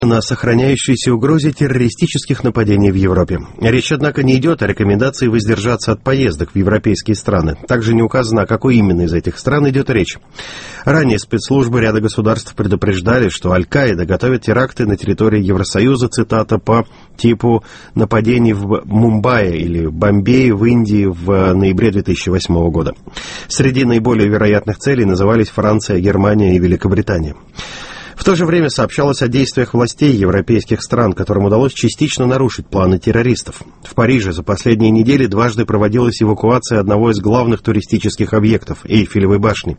на сохраняющейся угрозе террористических нападений в Европе. Речь, однако, не идет о рекомендации воздержаться от поездок в европейские страны. Также не указано, о какой именно из этих стран идет речь. Ранее спецслужбы ряда государств предупреждали, что Аль-Каида готовит теракты на территории Евросоюза, цитата, по типу нападений в Мумбаи или Бомбее в Индии в ноябре 2008 года. Среди наиболее вероятных целей назывались Франция, Германия и Великобритания. В то же время сообщалось о действиях властей европейских стран, которым удалось частично нарушить планы террористов. В Париже за последние недели дважды проводилась эвакуация одного из главных туристических объектов – Эйфелевой башни.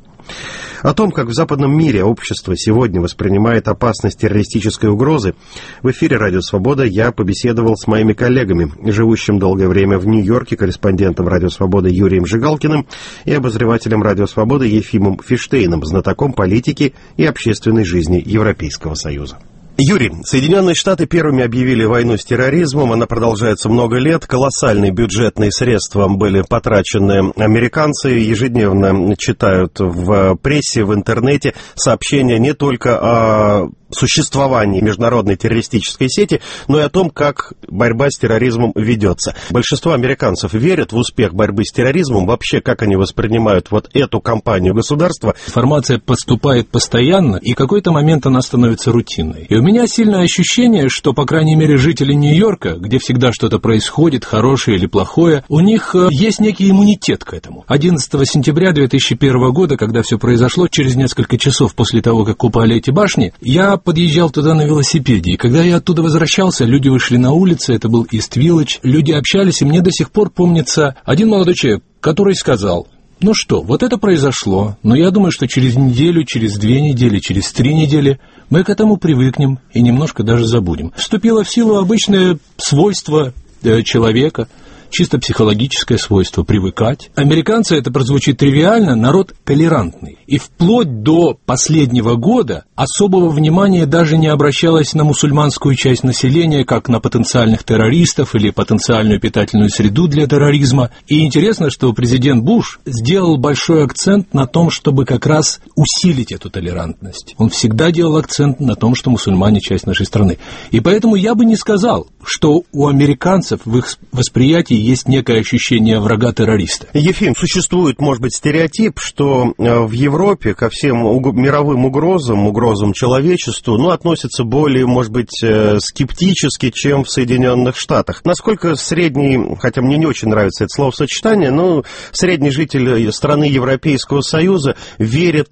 О том, как в западном мире общество сегодня воспринимает опасность террористической угрозы, в эфире «Радио Свобода» я побеседовал с моими коллегами, живущим долгое время в Нью-Йорке, корреспондентом «Радио Свобода» Юрием Жигалкиным и обозревателем «Радио Свобода» Ефимом Фиштейном, знатоком политики и общественной жизни Европейского Союза. Юрий, Соединенные Штаты первыми объявили войну с терроризмом, она продолжается много лет, колоссальные бюджетные средства были потрачены. Американцы ежедневно читают в прессе, в интернете сообщения не только о существовании международной террористической сети, но и о том, как борьба с терроризмом ведется. Большинство американцев верят в успех борьбы с терроризмом. Вообще, как они воспринимают вот эту кампанию государства? Информация поступает постоянно, и в какой-то момент она становится рутинной. И у меня сильное ощущение, что, по крайней мере, жители Нью-Йорка, где всегда что-то происходит, хорошее или плохое, у них есть некий иммунитет к этому. 11 сентября 2001 года, когда все произошло, через несколько часов после того, как упали эти башни, я подъезжал туда на велосипеде, и когда я оттуда возвращался, люди вышли на улицы, это был Ист-Виллидж, люди общались, и мне до сих пор помнится один молодой человек, который сказал: ну что, вот это произошло, но я думаю, что через неделю, через 2 недели, через 3 недели мы к этому привыкнем и немножко даже забудем. Вступило в силу обычное свойство человека, чисто психологическое свойство — привыкать. Американцы, это прозвучит тривиально, народ толерантный. И вплоть до последнего года особого внимания даже не обращалось на мусульманскую часть населения, как на потенциальных террористов или потенциальную питательную среду для терроризма. И интересно, что президент Буш сделал большой акцент на том, чтобы как раз усилить эту толерантность. Он всегда делал акцент на том, что мусульмане — часть нашей страны. И поэтому я бы не сказал, что у американцев в их восприятии есть некое ощущение врага-террориста. Ефим, существует, может быть, стереотип, что в Европе ко всем мировым угрозам человечеству, относятся более, может быть, скептически, чем в Соединенных Штатах. Насколько средний, хотя мне не очень нравится это словосочетание, но средний житель страны Европейского Союза верит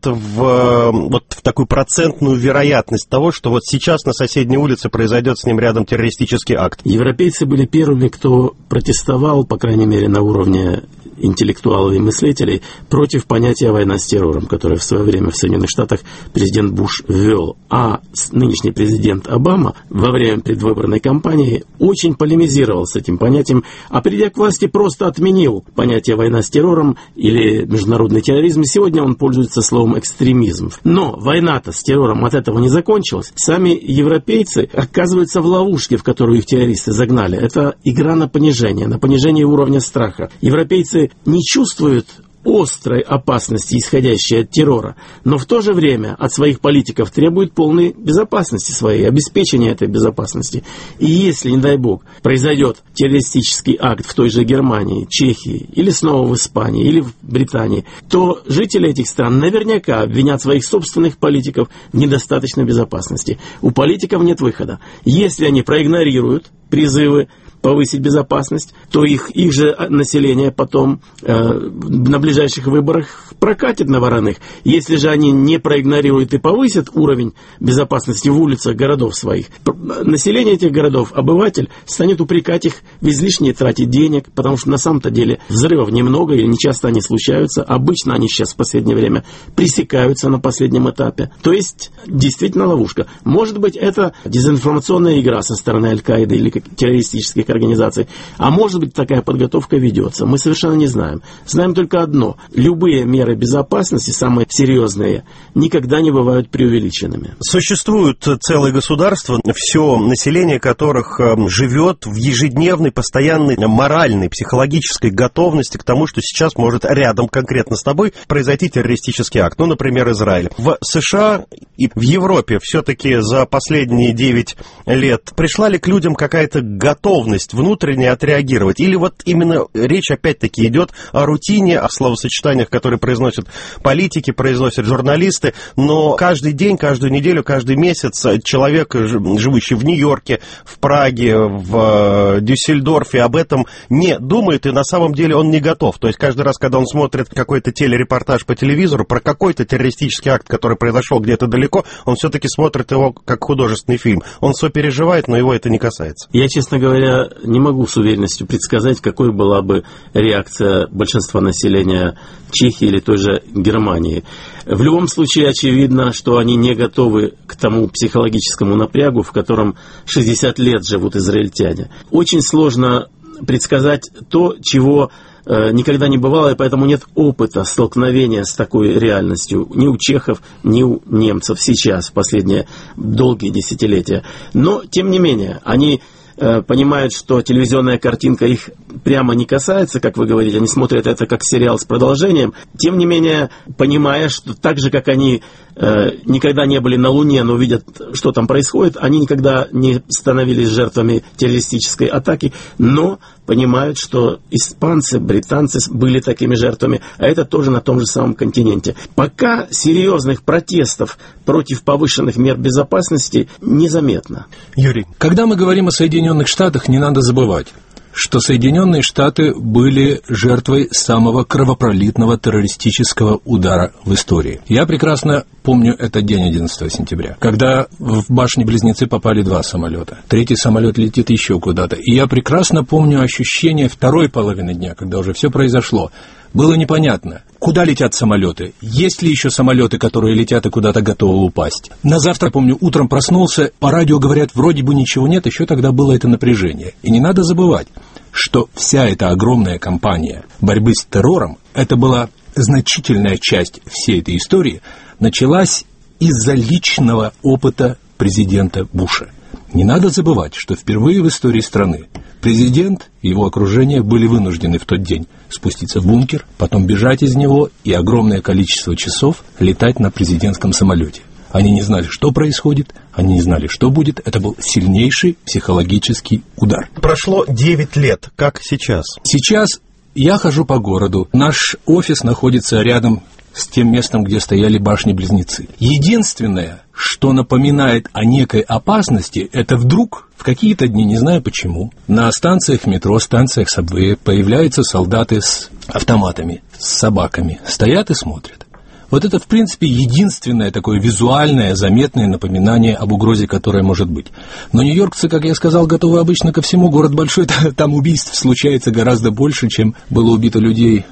в такую процентную вероятность того, что вот сейчас на соседней улице произойдет с ним рядом террористический акт? Европейцы были первыми, кто протестовал, по крайней мере, на уровне интеллектуалов и мыслителей, против понятия «война с террором», которое в свое время в Соединенных Штатах президент Буш ввел. А нынешний президент Обама во время предвыборной кампании очень полемизировал с этим понятием, а придя к власти, просто отменил понятие «война с террором» или «международный терроризм». Сегодня он пользуется словом «экстремизм». Но война-то с террором от этого не закончилась. Сами европейцы оказываются в ловушке, в которую их террористы загнали. Это игра на понижение уровня страха. Европейцы не чувствуют острой опасности, исходящей от террора, но в то же время от своих политиков требуют полной безопасности своей, обеспечения этой безопасности. И если, не дай бог, произойдет террористический акт в той же Германии, Чехии, или снова в Испании, или в Британии, то жители этих стран наверняка обвинят своих собственных политиков в недостаточной безопасности. У политиков нет выхода. Если они проигнорируют призывы повысить безопасность, то их же население потом на ближайших выборах прокатит на вороных. Если же они не проигнорируют и повысят уровень безопасности в улицах городов своих, население этих городов, обыватель, станет упрекать их в излишней трате денег, потому что на самом-то деле взрывов немного или нечасто они случаются. Обычно они сейчас в последнее время пресекаются на последнем этапе. То есть действительно ловушка. Может быть, это дезинформационная игра со стороны Аль-Каиды или террористических организаций. А может быть, такая подготовка ведется. Мы совершенно не знаем. Знаем только одно. Любые меры безопасности, самые серьезные, никогда не бывают преувеличенными. Существуют целые государства, все население которых живет в ежедневной, постоянной моральной, психологической готовности к тому, что сейчас может рядом конкретно с тобой произойти террористический акт. Ну, например, Израиль. В США и в Европе все-таки за последние 9 лет пришла ли к людям какая-то готовность внутренне отреагировать? Или вот именно речь опять-таки идет о рутине, о словосочетаниях, которые произносят политики, произносят журналисты, но каждый день, каждую неделю, каждый месяц человек, живущий в Нью-Йорке, в Праге, в Дюссельдорфе, об этом не думает, и на самом деле он не готов. То есть каждый раз, когда он смотрит какой-то телерепортаж по телевизору про какой-то террористический акт, который произошел где-то далеко, он все-таки смотрит его как художественный фильм. Он сопереживает, но его это не касается. Я, честно говоря, не могу с уверенностью предсказать, какой была бы реакция большинства населения Чехии или той же Германии. В любом случае, очевидно, что они не готовы к тому психологическому напрягу, в котором 60 лет живут израильтяне. Очень сложно предсказать то, чего никогда не бывало, и поэтому нет опыта столкновения с такой реальностью ни у чехов, ни у немцев сейчас, в последние долгие десятилетия. Но, тем не менее, они понимают, что телевизионная картинка их прямо не касается, как вы говорите, они смотрят это как сериал с продолжением. Тем не менее, понимая, что так же, как они никогда не были на Луне, но видят, что там происходит, они никогда не становились жертвами террористической атаки, но понимают, что испанцы, британцы были такими жертвами, а это тоже на том же самом континенте. Пока серьезных протестов против повышенных мер безопасности незаметно. Юрий. Когда мы говорим о Соединенных Штатах, не надо забывать, что Соединенные Штаты были жертвой самого кровопролитного террористического удара в истории. Я прекрасно помню этот день, 11 сентября, когда в башни-близнецы попали 2 самолета. 3-й самолет летит еще куда-то. И я прекрасно помню ощущение второй половины дня, когда уже все произошло. Было непонятно, куда летят самолеты, есть ли еще самолеты, которые летят и куда-то готовы упасть. На завтра, помню, утром проснулся, по радио говорят, вроде бы ничего нет, еще тогда было это напряжение. И не надо забывать, что вся эта огромная кампания борьбы с террором, это была значительная часть всей этой истории, началась из-за личного опыта президента Буша. Не надо забывать, что впервые в истории страны президент и его окружение были вынуждены в тот день спуститься в бункер, потом бежать из него и огромное количество часов летать на президентском самолете. Они не знали, что происходит, они не знали, что будет. Это был сильнейший психологический удар. Прошло 9 лет. Как сейчас? Сейчас я хожу по городу. Наш офис находится рядом с тем местом, где стояли башни-близнецы. Единственное, что напоминает о некой опасности, это вдруг в какие-то дни, не знаю почему, на станциях метро, станциях сабвея появляются солдаты с автоматами, с собаками, стоят и смотрят. Вот это, в принципе, единственное такое визуальное, заметное напоминание об угрозе, которая может быть. Но нью-йоркцы, как я сказал, готовы обычно ко всему. Город большой, там убийств случается гораздо больше, чем было убито людей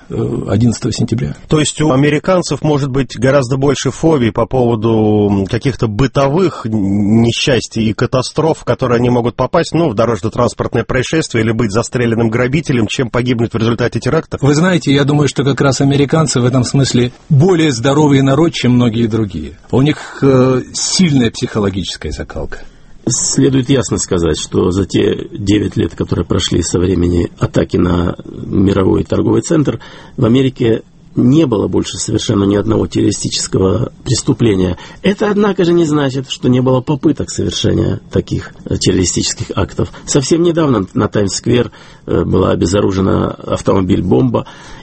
11 сентября. То есть у американцев может быть гораздо больше фобий по поводу каких-то бытовых несчастий и катастроф, в которые они могут попасть, в дорожно-транспортное происшествие или быть застреленным грабителем, чем погибнуть в результате терактов? Вы знаете, я думаю, что как раз американцы в этом смысле более здоровый народ, чем многие другие. У них сильная психологическая закалка. Следует ясно сказать, что за те 9 лет, которые прошли со времени атаки на мировой торговый центр, в Америке не было больше совершенно ни одного террористического преступления. Это, однако же, не значит, что не было попыток совершения таких террористических актов. Совсем недавно на Таймс-сквер была обезоружена автомобиль-бомба.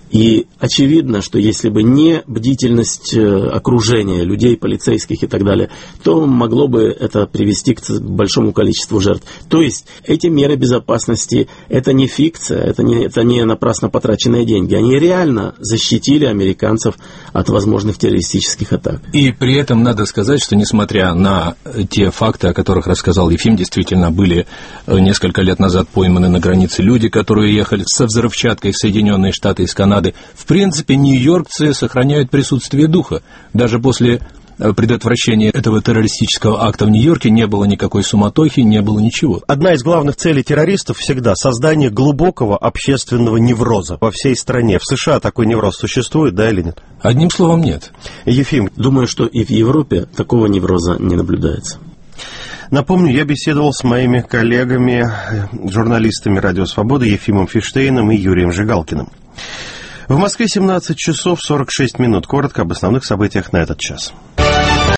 И очевидно, что если бы не бдительность окружения, людей, полицейских и так далее, то могло бы это привести к большому количеству жертв. То есть эти меры безопасности – это не фикция, это не напрасно потраченные деньги. Они реально защитили американцев от возможных террористических атак. И при этом надо сказать, что несмотря на те факты, о которых рассказал Ефим, действительно были несколько лет назад пойманы на границе люди, которые ехали со взрывчаткой в Соединенные Штаты из Канады. В принципе, нью-йоркцы сохраняют присутствие духа. Даже после предотвращения этого террористического акта в Нью-Йорке не было никакой суматохи, не было ничего. Одна из главных целей террористов всегда создание глубокого общественного невроза во всей стране. В США такой невроз существует, да или нет? Одним словом, нет. Ефим. Думаю, что и в Европе такого невроза не наблюдается. Напомню, я беседовал с моими коллегами, журналистами «Радио Свобода» Ефимом Фиштейном и Юрием Жигалкиным. В Москве 17 часов 46 минут. Коротко об основных событиях на этот час.